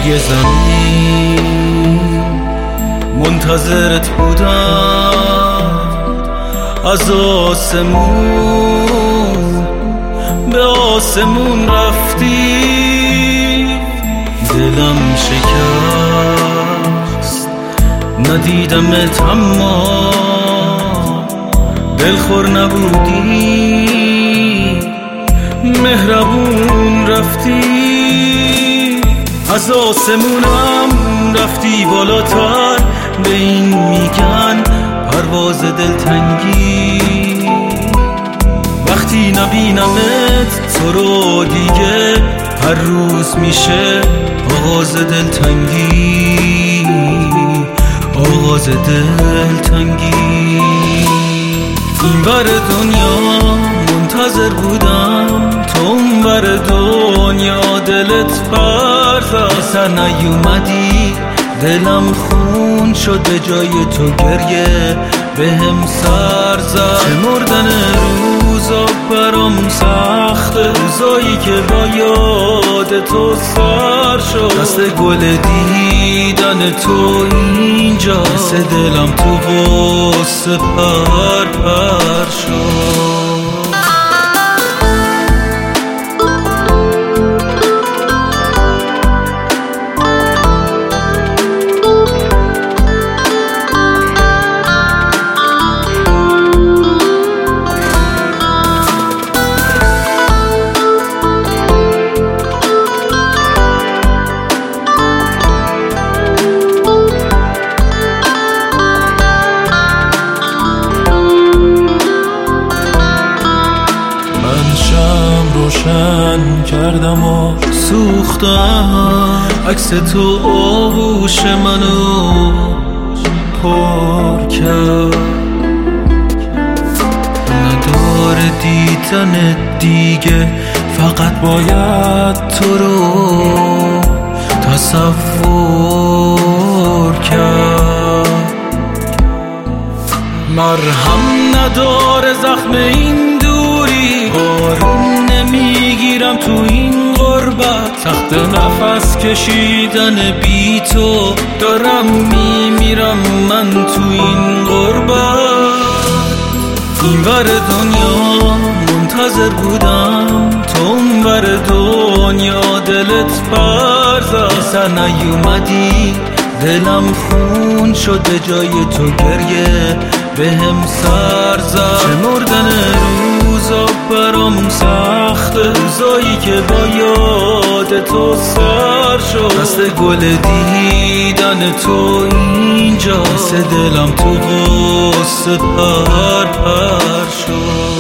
روی زمین منتظرت بودم، از آسمون به آسمون رفتی، دلم شکست ندیدمت اما دلخور نبودی، مهربون رفتی، از آسمونم رفتی بالاتر، به این میگن پرواز دلتنگی. وقتی نبینمت تو رو دیگه هر روز میشه آغاز دلتنگی، آغاز دلتنگی. این ور دنیا منتظر بودم، تو اون ور دنیا دلت پر زد، سر نیومدی دلم خون شد، به جای تو گریه بهم سر زد. چه مردن روزا برام سخته، روزایی که با یاد تو سر شد، دست گل دیدن تو اینجا، حس دلم تو غصه پر پر شد. روشن کردم و سوختم، عکس تو آغوش منو پر کرد، نداره دیدن دیگه، فقط باید تو رو تصور کرد. مرهم نداره زخم این دوری، بارون نمیگیرم تو این غربت، سخت نفس کشیدن بی تو، دارم میمیرم من تو این غربت. این ور دنیا منتظر بودم، تو اون ور دنیا دلت پر زد، سر نیومدی دلم خون شد، به جای تو گریه بهم سر زد. چه مردن روزا برام سخته، روزایی که با یاد تو سر شد، دست گل دیدن تو اینجا، حس دلم تو غصه پر پر شد.